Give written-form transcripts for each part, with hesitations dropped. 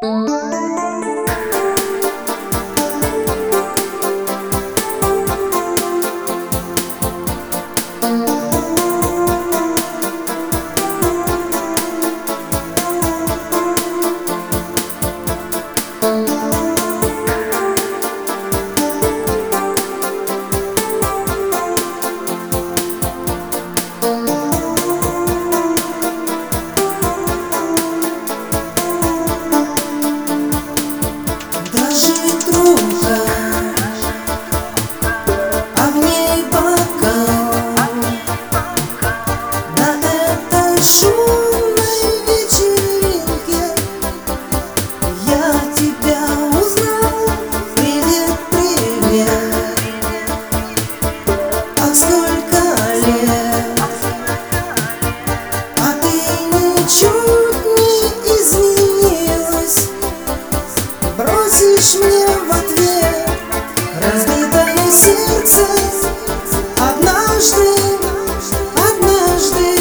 Бросишь мне в ответ разбитое сердце. Однажды, однажды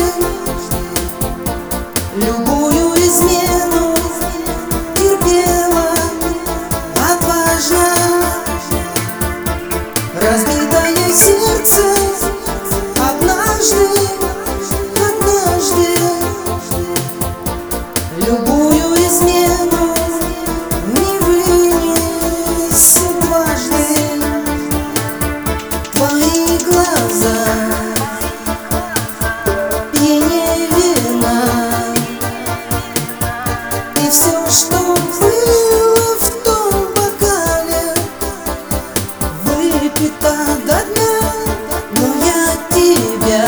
любую измену терпела отважно. Разбитое сердце. Однажды, однажды любую измену не вынесет дважды. Твои глаза пьянее вина, и все, что было в том бокале, выпито до дна. Но я тебя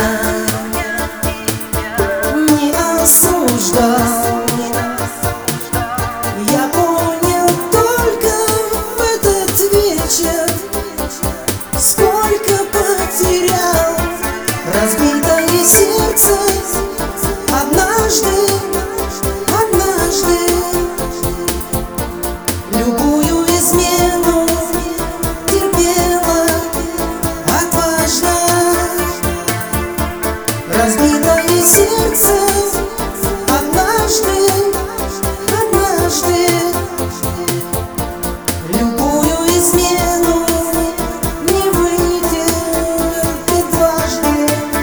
не осуждал. Я понял только в этот вечер, сколько потерял. Разбитое сердце. Однажды, однажды любую измену терпела отважно. Разбитое сердце. Однажды, однажды любую измену не вытерпит дважды.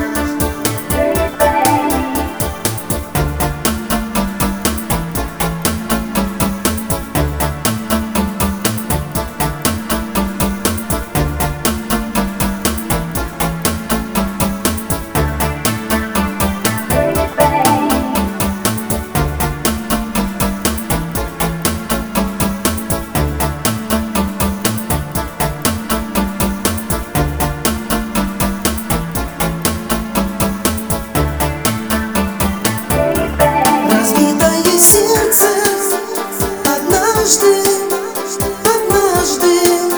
Разбитое сердце. Однажды, однажды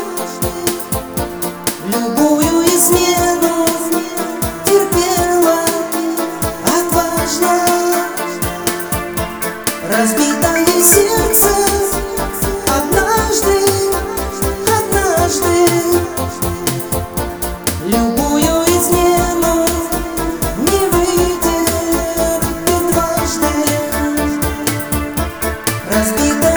любую измену терпела отважно. Разбитое сердце. Однажды, однажды любую измену не вытерпит дважды. Разбитое